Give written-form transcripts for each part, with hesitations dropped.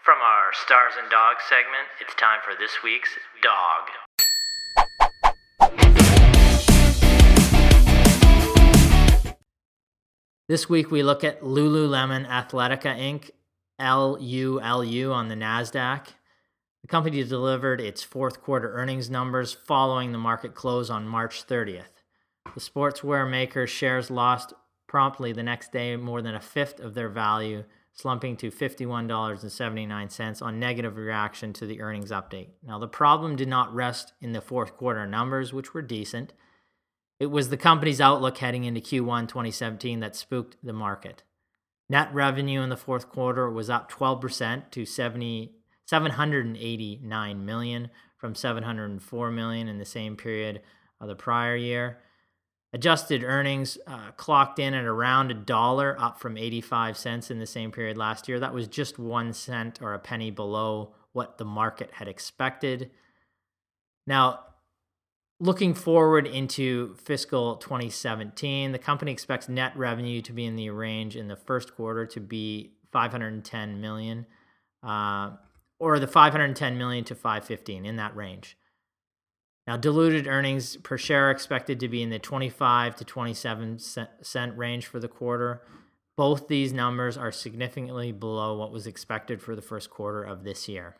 From our Stars and Dogs segment, it's time for this week's Dog. This week we look at Lululemon Athletica Inc., LULU on the NASDAQ. The company delivered its fourth quarter earnings numbers following the market close on March 30th. The sportswear maker's shares lost promptly the next day more than a fifth of their value, slumping to $51.79 on negative reaction to the earnings update. Now, the problem did not rest in the fourth quarter numbers, which were decent. It was the company's outlook heading into Q1 2017 that spooked the market. Net revenue in the fourth quarter was up 12% to $789 million from $704 million in the same period of the prior year. Adjusted earnings clocked in at around $1, up from 85 cents in the same period last year. That was just 1 cent or a penny below what the market had expected. Now, looking forward into fiscal 2017, the company expects net revenue to be in the range in the first quarter to be $510 million, or the $510 million to $515 in that range. Now, diluted earnings per share are expected to be in the 25 to 27 cent range for the quarter. Both these numbers are significantly below what was expected for the first quarter of this year.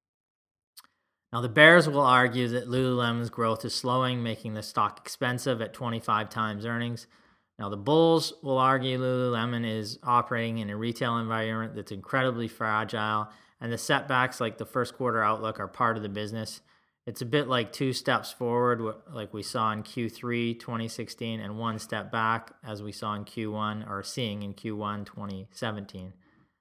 Now, the bears will argue that Lululemon's growth is slowing, making the stock expensive at 25 times earnings. Now, the bulls will argue Lululemon is operating in a retail environment that's incredibly fragile, and the setbacks like the first quarter outlook are part of the business. It's a bit like two steps forward, like we saw in Q3 2016, and one step back, as we saw in Q1, or seeing in Q1 2017.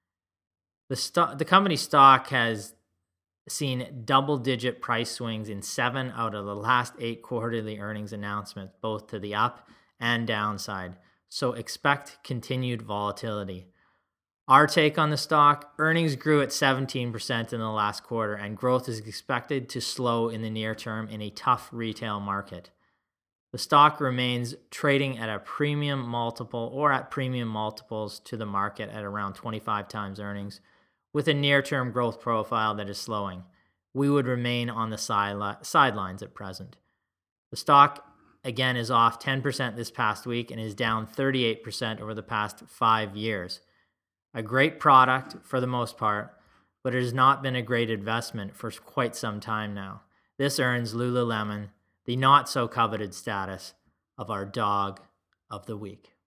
The company stock has seen double-digit price swings in 7 out of the last 8 quarterly earnings announcements, both to the up and downside. So expect continued volatility. Our take on the stock: earnings grew at 17% in the last quarter, and growth is expected to slow in the near term in a tough retail market. The stock remains trading at a premium multiple or at premium multiples to the market at around 25 times earnings, with a near-term growth profile that is slowing. We would remain on the sidelines at present. The stock, again, is off 10% this past week and is down 38% over the past 5 years. A great product for the most part, but it has not been a great investment for quite some time now. This earns Lululemon the not-so-coveted status of our dog of the week.